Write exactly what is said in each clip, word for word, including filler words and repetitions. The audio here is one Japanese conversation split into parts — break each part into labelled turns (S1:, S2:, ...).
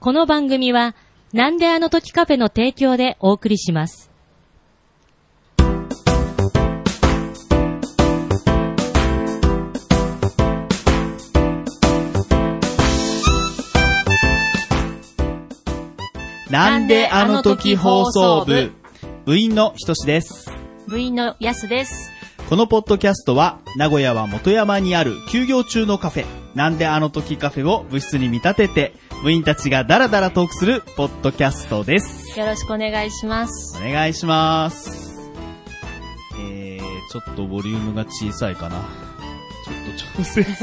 S1: この番組はなんであの時カフェの提供でお送りします。
S2: なんであの時放送部、部員のひとしです。
S1: 部員のやすです。
S2: このポッドキャストは名古屋は本山にある休業中のカフェ、なんであの時カフェを部室に見立てて部員たちがダラダラトークするポッドキャストです。
S1: よろしくお願いします。
S2: お願いします。えー、ちょっとボリュームが小さいかな。ちょっと調整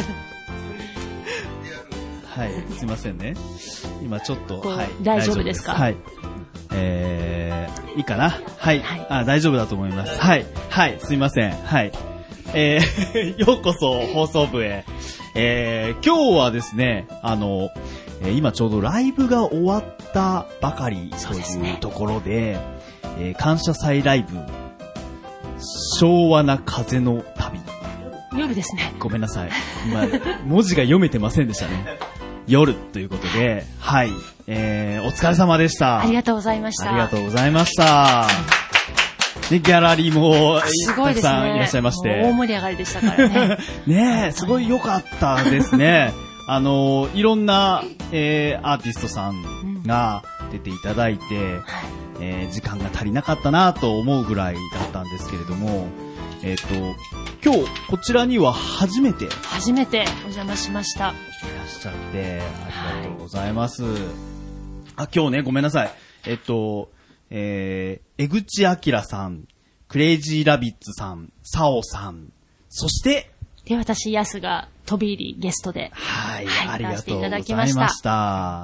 S2: はい、すいませんね。今ちょっと、はい、
S1: 大丈夫ですか？
S2: はい。えー、いいかな？はい。はい、あ、大丈夫だと思います。はい。はい、すいません。はい。えー、ようこそ放送部へ。えー、今日はですね、あの、えー、今ちょうどライブが終わったばかりというところで、で、えー、感謝祭ライブ、昭和な風の旅。
S1: 夜ですね。
S2: ごめんなさい。今、文字が読めてませんでしたね。夜ということで、はい、えー、お疲れ様でした。
S1: ありがとうございました。
S2: ありがとうございました。で、ギャラリーもたくさんいらっしゃいまして、
S1: 大盛り上がりでしたからね。
S2: ねえ、すごい良かったですね。あのいろんな、えー、アーティストさんが出ていただいて、うん、えー、時間が足りなかったなと思うぐらいだったんですけれども、えっと今日こちらには初めて
S1: 初めてお邪魔しました。
S2: いらっしゃってありがとうございます。はい、あ、今日ね、ごめんなさい。えっと、えー、江口明さん、クレイジーラビッツさん、サオさん、そして
S1: で、私、ヤスが飛び入りゲストで、
S2: はい、はい、ありがとうございました。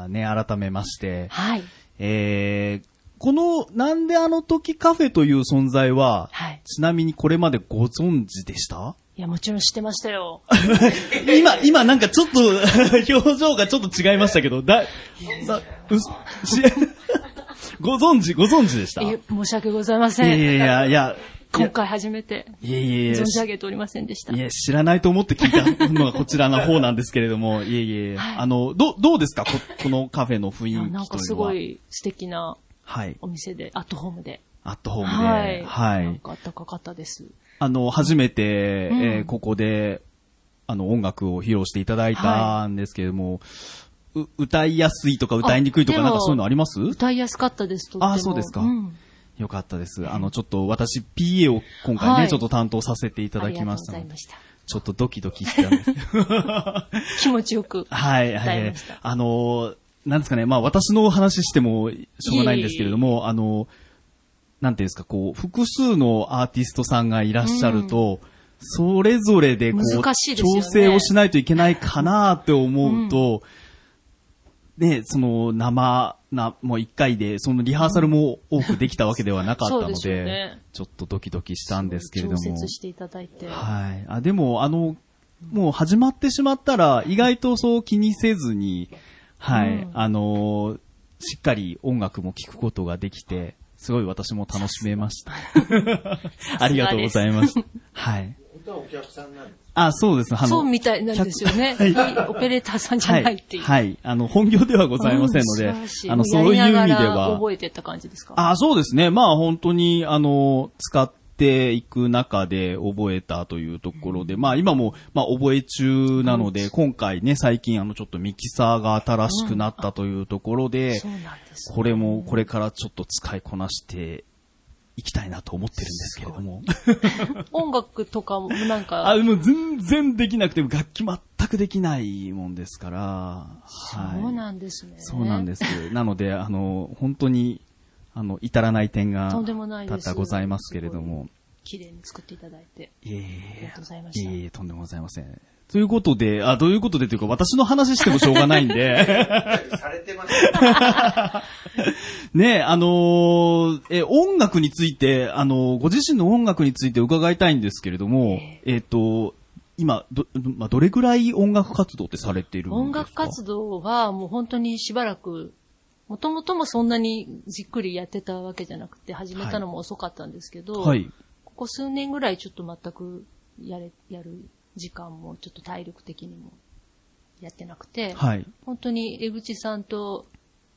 S2: ね、改めまして、
S1: はい、
S2: えー、このなんであの時カフェという存在は、はい、ちなみにこれまでご存知でした？
S1: いや、もちろん知ってましたよ。
S2: 今、今なんかちょっと表情がちょっと違いましたけど、だ、だうしご存知、ご存知でした？
S1: いや、申し訳ございません。
S2: いやいやいや、
S1: 今回初めて存じ上げておりませんでした。
S2: いや、知らないと思って聞いたのがこちらの方なんですけれども、いえいえ、はい、あの、ど、どうですか こ, このカフェの雰囲気というのは。
S1: なんかすごい素敵なお店で、はい、アットホームで。
S2: アットホームで。はい。はい。
S1: なんか暖かかったです。
S2: あの、初めて、うん、えー、ここで、あの、音楽を披露していただいたんですけれども、はい、う歌いやすいとか歌いにくいとかなんかそういうのあります？
S1: 歌いやすかったです、とっても。
S2: あ、そうですか。うん、よかったです。あの、ちょっと私 ピーエー を今回ね、はい、ちょっと担当させていただきましたので。ありがとうございました。ちょっとドキドキしたんです
S1: 気持ちよく。
S2: はい、はい。あの、なんですかね、まあ私の話してもしょうがないんですけれども、いえいえあの、なんていうんですか、こう、複数のアーティストさんがいらっしゃると、うん、それぞれでこう、
S1: 難しいですよね、
S2: 調整をしないといけないかなって思うと、うん、で、その生、な、もう一回で、そのリハーサルも多くできたわけではなかったので、
S1: そうですね、
S2: ちょっとドキドキしたんですけれども。
S1: 調節していただいて。
S2: はい。あ、でも、あの、もう始まってしまったら、意外とそう気にせずに、はい、うん、あの、しっかり音楽も聴くことができて、すごい私も楽しめました。ありがとうございます。はい。
S3: 本当はお客さんなんですか？
S2: あ、そうです。あの、
S1: そうみたいなんですよね。はい、オペレーターさんじゃないっていう。
S2: はい。はい、あの、本業ではございませんので、うん、あの、そういう意味では。
S1: 覚えてった感じですか？
S2: あ、そうですね。まあ本当に、あの、使っていく中で覚えたというところで、うん、まあ今も、まあ覚え中なので、うん、今回ね、最近あの、ちょっとミキサーが新しくなったというところで、うん、
S1: そうなんですね、
S2: これもこれからちょっと使いこなしていきたいなと思ってるんですけれども。
S1: 音楽とかもなんか。
S2: あ、もう全然できなくて、楽器全くできないもんですから。はい、
S1: そうなんですね。
S2: そうなんです。なので、あの、本当に、あの、至らない点が多々ございますけれども。
S1: 綺麗に作っていただいて。
S2: いえいえ。
S1: ありがとうございました。
S2: いえいえ、とんでもございません。ということで、あ、どういうことでというか、私の話してもしょうがないんで。
S3: されてますね。
S2: ねえ、あのー、え、音楽について、あのー、ご自身の音楽について伺いたいんですけれども、えっ、ー、と、今、ど、まあ、どれぐらい音楽活動ってされているんですか？
S1: 音楽活動はもう本当にしばらく、もともともそんなにじっくりやってたわけじゃなくて、始めたのも遅かったんですけど、はい、ここ数年ぐらいちょっと全くやれ、やる時間もちょっと体力的にもやってなくて、はい、本当に江口さんと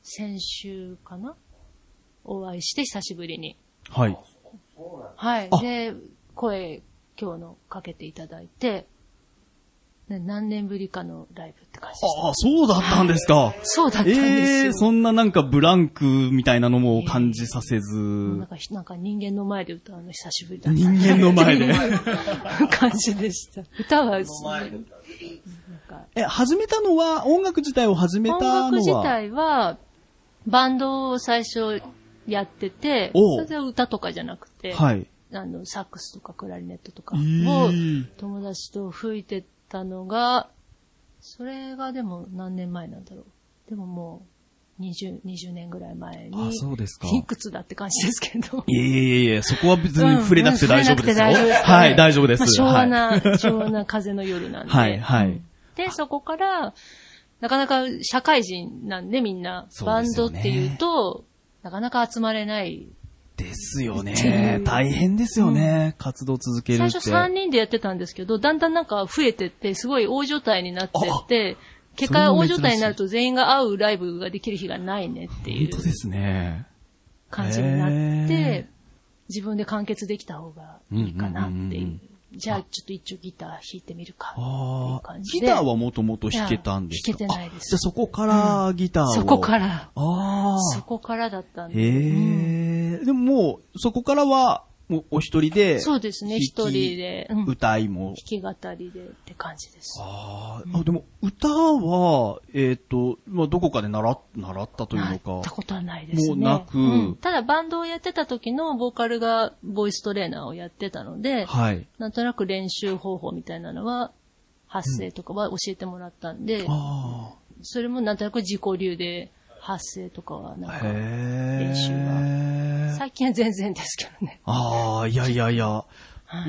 S1: 先週かなお会いして久しぶりに。
S2: はい。
S1: はい。で、声今日のかけていただいて、ね、何年ぶりかのライブって感じでした。
S2: ああ、そうだったんですか。はい、
S1: そうだったんですよ。
S2: えー、そんななんかブランクみたいなのも感じさせず。えー、
S1: なんか、なんか人間の前で歌うの久しぶりだった。
S2: 人間の前で
S1: 感じでした。歌は、
S2: え、始めたのは、音楽自体を始めたのは
S1: 音楽自体は、バンドを最初やってて、それで歌とかじゃなくて、はい。あの、サックスとかクラリネットとかを友達と吹いてたのが、それがでも何年前なんだろう。でももうにじゅう、にじゅうねんぐらい前に。
S2: あ、そうですか。
S1: いくつだって感じですけど。
S2: いえいえいえ、そこは別に触れなくて大丈夫ですよ。うん、はい、大丈夫です。
S1: まあ、昭和な、はい、昭和な風の夜なんで。
S2: はい、はい、うん。
S1: で、そこから、なかなか社会人なんでみんな、バンドっていうと、なかなか集まれない。
S2: ですよね。大変ですよね、うん。活動続けるって。
S1: 最初さんにんでやってたんですけど、だんだんなんか増えてって、すごい大所帯になってって、結果大所帯になると全員が会うライブができる日がないねっていう。
S2: 本当ですね。
S1: 感じになって、自分で完結できた方がいいかなっていう。うんうんうん、じゃあちょっと一応ギター弾いてみるかっていう感じで。
S2: ギターはもともと弾けたんですか？
S1: 弾けてないです。
S2: じゃあそこからギターを、うん、
S1: そこから。
S2: ああ。
S1: そこからだったんで。
S2: へえ、うん。でももう、そこからは、もうお一人で。
S1: そうですね、一人で。
S2: うん、歌いも。
S1: 弾き語りでって感じです。
S2: あ、うん、あ、でも歌は、えっ、ー、と、まあ、どこかで習っ、習ったというのか。
S1: 習ったことはないですね。
S2: もうなく、うん。
S1: ただバンドをやってた時のボーカルがボイストレーナーをやってたので、はい。なんとなく練習方法みたいなのは、発声とかは教えてもらったんで、うん、あ、それもなんとなく自己流で、発声とかはなんか練習は最近は全然ですけどね。
S2: ああ、いやいやいや、はい、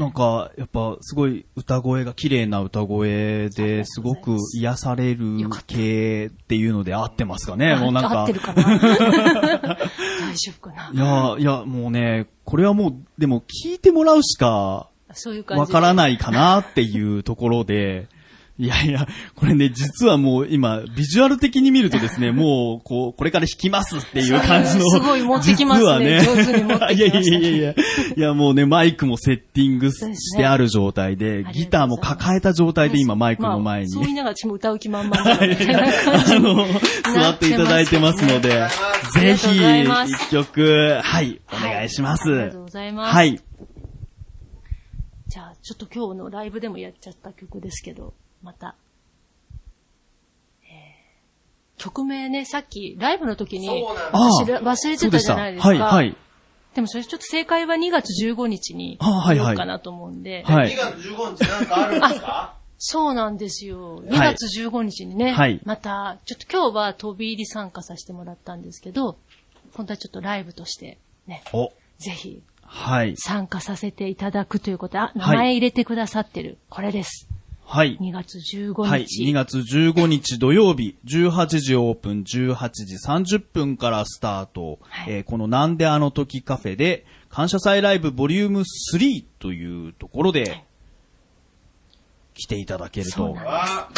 S2: なんかやっぱすごい歌声が綺麗な歌声ですごく癒される系っていうので合ってますかね。もうなんか
S1: 合ってるかな。大丈夫かな。
S2: いやいやもうね、これはもうでも聞いてもらうしかわからないかなっていうところで。いやいや、これね、実はもう今、ビジュアル的に見るとですね、もう、こう、これから弾きますっていう感じの。
S1: すごい持ってきますね。実はね。上手に持ってきました。
S2: いやいやいやいや、いやもうね、マイクもセッティングしてある状態で、でギターも抱えた状態で今マイクの前に。
S1: まあ、そう言いながら私も歌う気満々みたいな感じ。あの、
S2: 座っていただいてますので、ぜひ、一曲、はい、お願いします。あ
S1: りがとうございます。
S2: はい。
S1: じゃあ、ちょっと今日のライブでもやっちゃった曲ですけど、また、えー、曲名ね、さっきライブの時に忘れ、忘れてたじゃないですか。はいはい。でもそれちょっと正解はにがつじゅうごにちに言おうかなと思うんで。
S3: はいはい、にがつじゅうごにちなんかあるんですか？
S1: そうなんですよ。にがつじゅうごにちにね、はい、また、ちょっと今日は飛び入り参加させてもらったんですけど、今度はちょっとライブとしてね、ぜひ、はい。参加させていただくということで、あ、名前入れてくださってる。これです。はい。にがつじゅうごにち。はい。
S2: にがつじゅうごにち土曜日、じゅうはちじオープン、じゅうはちじさんじゅっぷんからスタート。はい、えー、このなんであの時カフェで、感謝祭ライブボリュームスリーというところで、はい、来ていただけると。
S1: そうなんです。はい。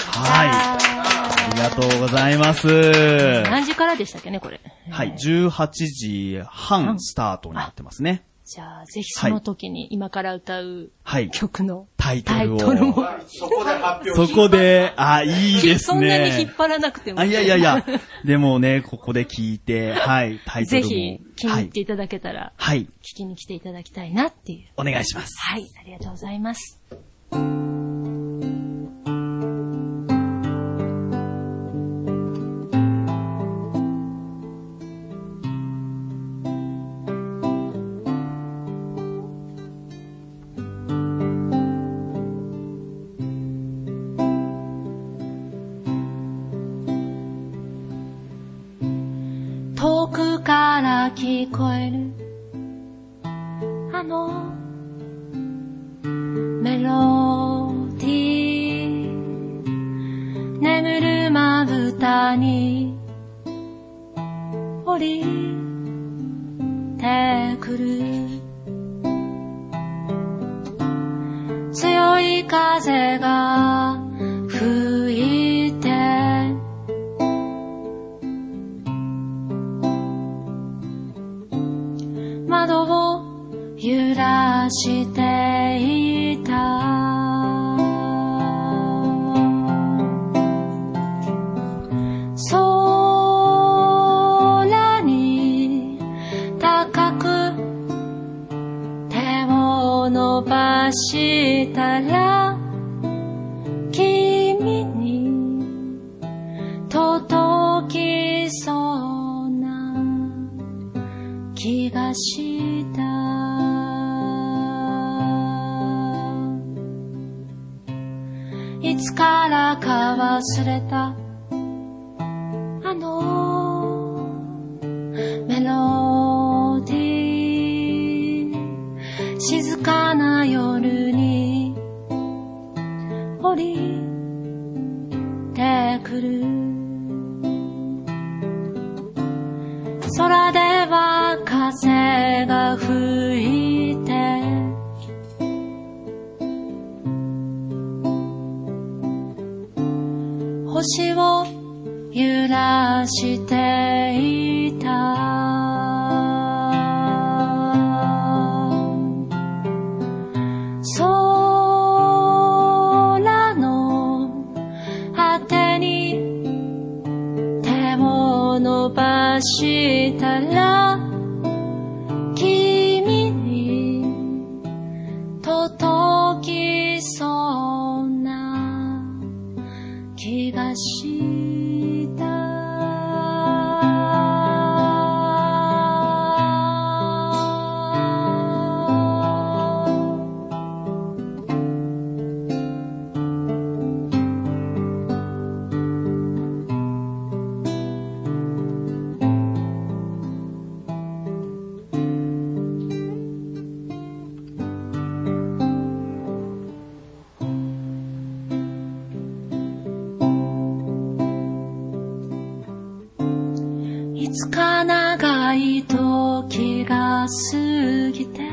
S2: ありがとうございます。
S1: 何時からでしたっけね、これ。
S2: はい。じゅうはちじはんスタートになってますね。
S1: じゃあ、ぜひその時に今から歌う曲の
S2: タイトルを。タイト
S3: ルもそこで発表
S2: そこで、あ、いいですね。
S1: そんなに引っ張らなくても。
S2: あ、いやいやいや、でもね、ここで聞いて、はい、タイトルも。
S1: ぜひ気に入っていただけたら、はい。聞きに来ていただきたいなっていう。
S2: お願いします。
S1: はい、ありがとうございます。遠くから聞こえるあのメロディー、眠るまぶたに降りてくる強い風が吹いて窓を揺らしていた。空に高く手を伸ばしたら君に届きそうな気がした。いつからか忘れたあのメロディー、静かな夜に降りてくる。空では風が吹いて星を揺らしていた。空の果てに手を伸ばしたら君に届きそうな気がした。いつか長い時が過ぎて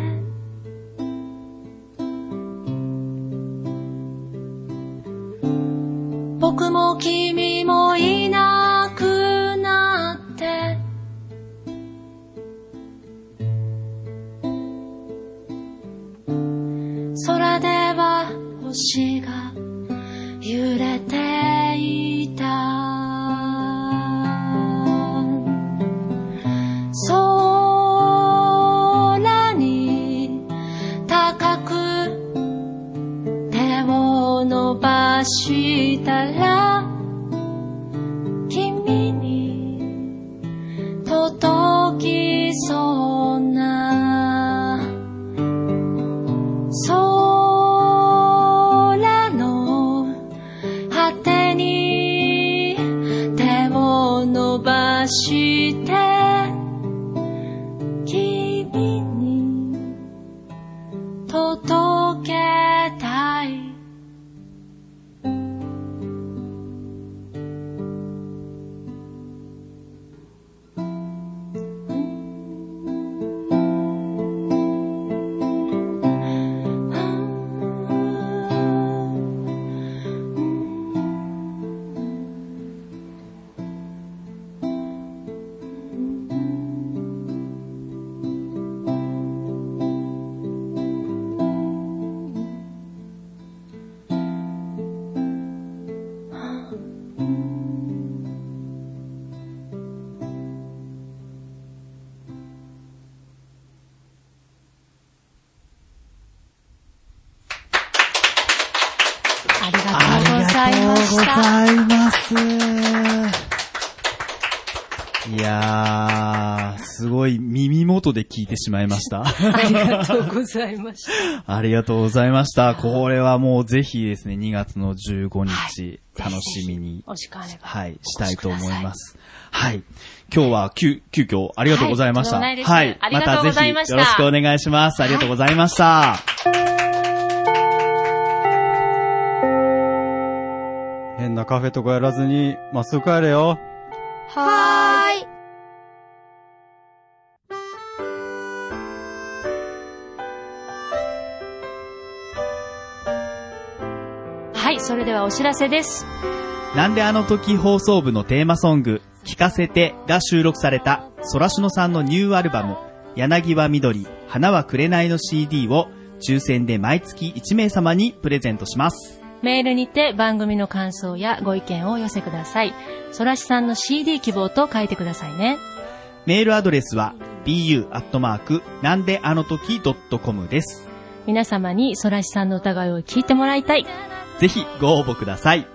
S1: 僕も君もいなくなって空では星が揺れていた。空に高く手を伸ばしたら君に届きそうな空の果てに手を伸ばして君に届けたい。ありがとうございました。
S2: ありがとうございます。いやー、すごい耳元で聞いてしまいました。
S1: ありがとうございました。
S2: ありがとうございました。これはもうぜひですね、にがつのじゅうごにち、はい、楽しみに、
S1: お時間あれば、
S2: はい、したいと思います。はい。今日は急、急遽ありがとうございました。
S1: はい。
S2: はい、またぜひよろしくお願いします。ありがとうございました。
S4: 変なカフェとかやらずに、まっすぐ帰れよ。
S1: はーい。はい、それではお知らせです。
S2: なんであの時放送部のテーマソング、聞かせてが収録されたソラシノさんのニューアルバム、 柳は緑、花は紅の シーディー を抽選で毎月いちめいさまにプレゼントします。
S1: メールにて番組の感想やご意見をお寄せください。そらしさんの シーディー 希望と書いてくださいね。
S2: メールアドレスは ビーユー アットマーク なんであの時 ドットコム です。
S1: 皆様にそらしさんの歌声を聞いてもらいたい。
S2: ぜひご応募ください。じ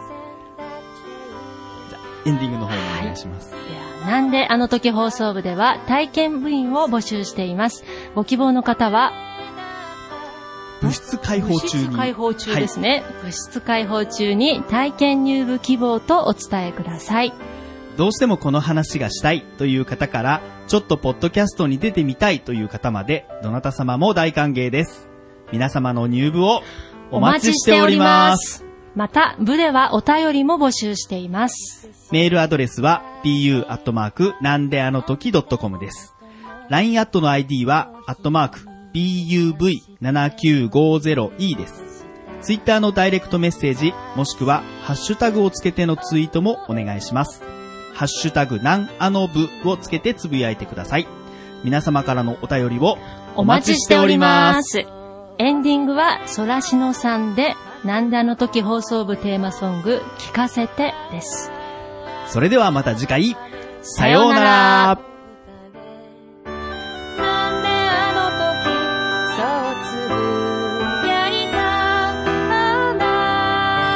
S2: ゃあエンディングの方にお願いします。
S1: はい、なんであの時放送部では体験部員を募集しています。ご希望の方は
S2: 物質開放中に。
S1: 物質開放中ですね。はい、物質開放中に体験入部希望とお伝えください。
S2: どうしてもこの話がしたいという方から、ちょっとポッドキャストに出てみたいという方まで、どなた様も大歓迎です。皆様の入部をお待ちしております。
S1: また、部ではお便りも募集しています。
S2: メールアドレスは ビーユー アットマーク なんであの時 ドットコム です。ライン アットの アイディー は、アットマーク ビーユーブイななきゅうごゼロイー です。ツイッターのダイレクトメッセージ、もしくはハッシュタグをつけてのツイートもお願いします。ハッシュタグなんあの部をつけてつぶやいてください。皆様からのお便りをお待ちしております。
S1: エンディングはそらしのさんでなんであの時放送部テーマソング聞かせてです。
S2: それではまた次回、さようなら。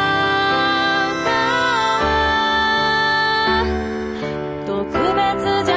S2: 特別じゃ